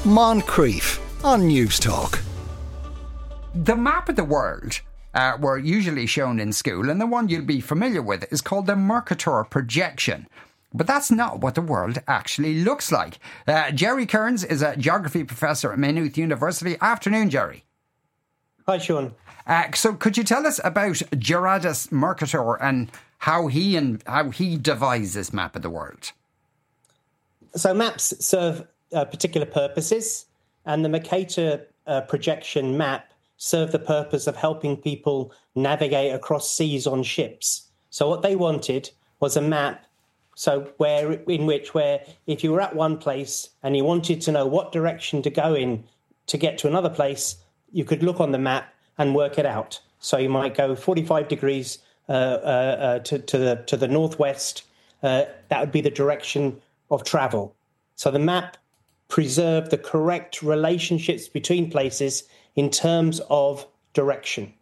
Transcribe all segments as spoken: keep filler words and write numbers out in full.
Moncrief on News Talk. The map of the world uh, were usually shown in school, and the one you'll be familiar with is called the Mercator projection. But that's not what the world actually looks like. Uh, Jerry Kearns is a geography professor at Maynooth University. Afternoon, Jerry. Hi, Sean. Uh, so could you tell us about Gerardus Mercator and how he and how he devised this map of the world? So maps serve uh, particular purposes, and the Mercator uh, projection map served the purpose of helping people navigate across seas on ships. So what they wanted was a map So where in which where if you were at one place and you wanted to know what direction to go in to get to another place, you could look on the map and work it out. So you might go forty-five degrees uh, uh, uh, to, to the to the northwest. Uh, that would be the direction of travel. So the map preserved the correct relationships between places in terms of direction.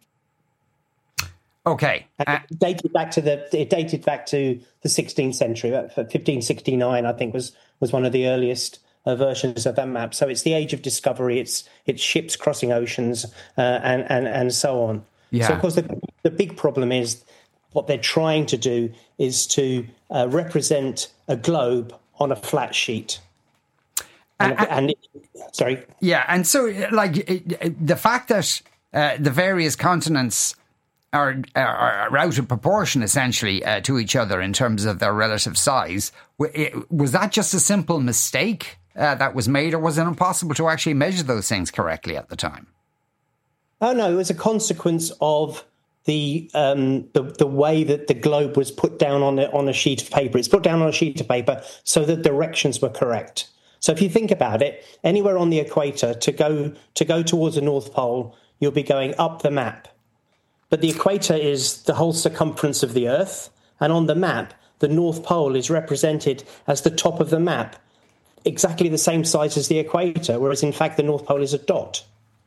Okay. Uh, it dated back to the it dated back to the sixteenth century. fifteen sixty-nine, I think, was was one of the earliest uh, versions of that map. So it's the age of discovery. It's it's ships crossing oceans uh, and and and so on. Yeah. So of course the the big problem is what they're trying to do is to uh, represent a globe on a flat sheet. And, uh, and it, sorry. Yeah, and so like it, it, the fact that uh, the various continents Are, are out of proportion, essentially, uh, to each other in terms of their relative size. Was that just a simple mistake uh, that was made, or was it impossible to actually measure those things correctly at the time? Oh, no, it was a consequence of the um, the, the way that the globe was put down on a, on a sheet of paper. It's put down on a sheet of paper so the directions were correct. So if you think about it, anywhere on the equator, to go to go towards the North Pole, you'll be going up the map. But the equator is the whole circumference of the Earth. And on the map, the North Pole is represented as the top of the map, exactly the same size as the equator, whereas in fact the North Pole is a dot.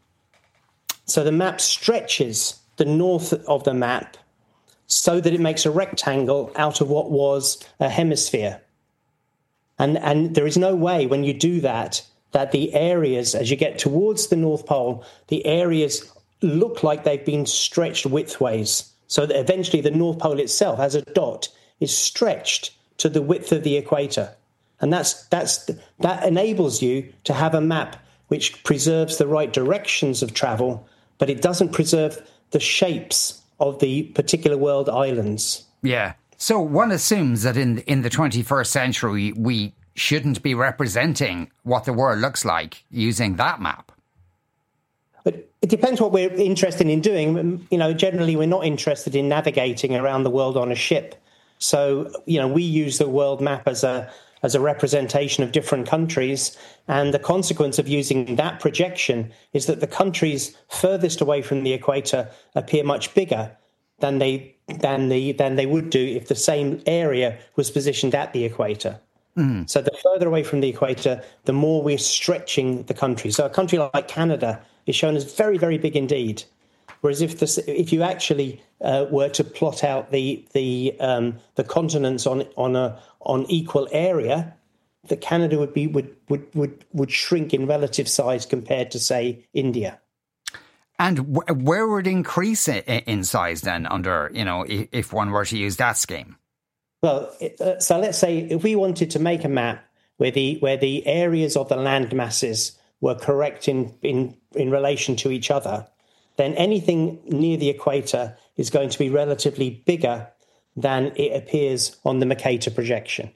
So the map stretches the north of the map so that it makes a rectangle out of what was a hemisphere. And, and there is no way when you do that, that the areas, as you get towards the North Pole, the areas look like they've been stretched widthways, so that eventually the North Pole itself, as a dot, is stretched to the width of the equator. And that's that's that enables you to have a map which preserves the right directions of travel, but it doesn't preserve the shapes of the particular world islands. Yeah. So one assumes that in in the twenty-first century, we shouldn't be representing what the world looks like using that map. But it depends what we're interested in doing. You know, generally we're not interested in navigating around the world on a ship. So, you know, we use the world map as a as a representation of different countries. And the consequence of using that projection is that the countries furthest away from the equator appear much bigger than they than the than they would do if the same area was positioned at the equator. Mm. So the further away from the equator, the more we're stretching the country. So a country like Canada is shown as very, very big indeed. Whereas if the, if you actually uh, were to plot out the the um, the continents on on a on equal area, the Canada would be would would would would shrink in relative size compared to, say, India. And w- where would it increase in size then? Under you know, if one were to use that scheme. Well, uh, so let's say if we wanted to make a map where the where the areas of the land masses were correct in, in, in relation to each other, then anything near the equator is going to be relatively bigger than it appears on the Mercator projection.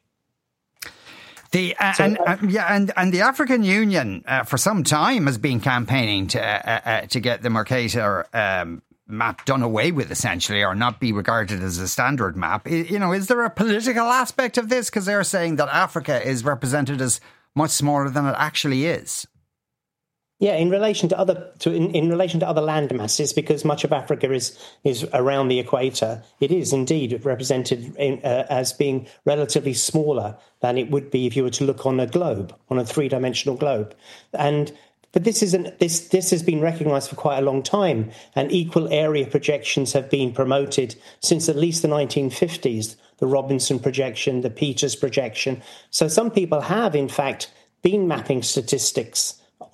The uh, so, and uh, yeah, and, and the African Union uh, for some time has been campaigning to uh, uh, to get the Mercator um, map done away with, essentially, or not be regarded as a standard map. You know, is there a political aspect of this? Because they're saying that Africa is represented as much smaller than it actually is. Yeah, in relation to other to in, in relation to other land masses, because much of Africa is is around the equator, it is indeed represented in, uh, as being relatively smaller than it would be if you were to look on a globe, on a three-dimensional globe. And but this isn't this this has been recognised for quite a long time, and equal area projections have been promoted since at least the nineteen fifties. The Robinson projection, the Peters projection. So some people have, in fact, been mapping statistics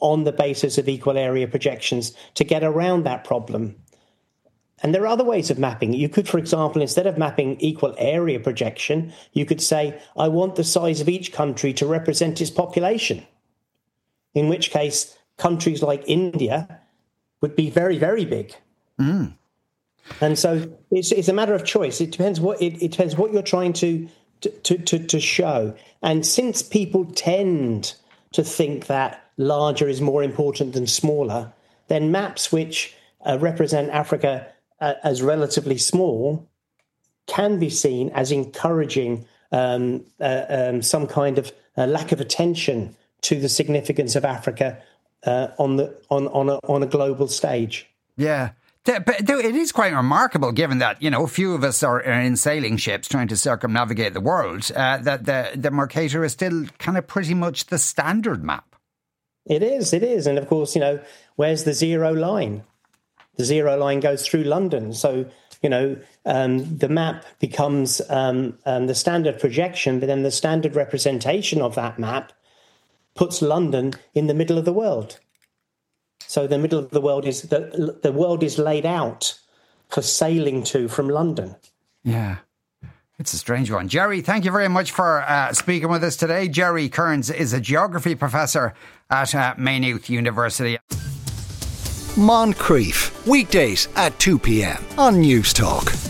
on the basis of equal area projections to get around that problem. And there are other ways of mapping. You could, for example, instead of mapping equal area projection, you could say, I want the size of each country to represent its population. In which case, countries like India would be very, very big. Mm. And so it's, it's a matter of choice. It depends what it, it depends what you're trying to, to, to, to show. And since people tend to think that larger is more important than smaller, then maps which uh, represent Africa uh, as relatively small can be seen as encouraging um, uh, um, some kind of uh, lack of attention to the significance of Africa uh, on the on on a, on a global stage. Yeah. But it is quite remarkable, given that, you know, a few of us are in sailing ships trying to circumnavigate the world, uh, that the, the Mercator is still kind of pretty much the standard map. It is, it is. And of course, you know, where's the zero line? The zero line goes through London. So, you know, um, the map becomes um, um, the standard projection, but then the standard representation of that map puts London in the middle of the world. So the middle of the world is the the world is laid out for sailing to from London. Yeah, it's a strange one. Jerry, thank you very much for uh, speaking with us today. Jerry Kearns is a geography professor at uh, Maynooth University. Moncrief, weekdays at two p.m. on News Talk.